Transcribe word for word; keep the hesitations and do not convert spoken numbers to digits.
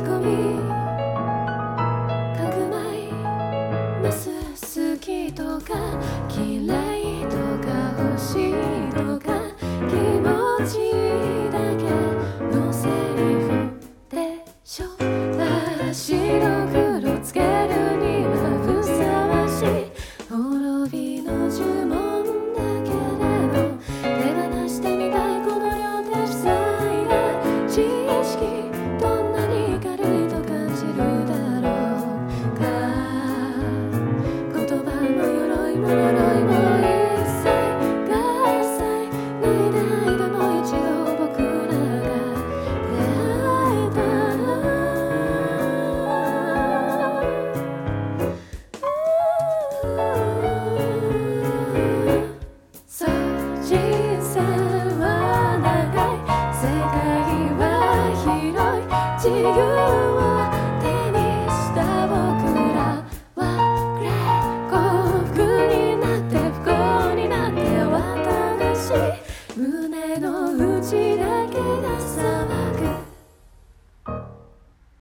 込みかくまいます好きとか嫌いとか欲しいとか気持ちだけのセリフでしょ。白黒つけるにはふさわしい滅びの呪文だけれど手放してみたいこの両手塞いだ知識どんなに軽いと感じるだろうか。言葉の鎧も呪いも一切合切脱いではいでも一度僕らが出会えたそう人生は長い世界は広い自由を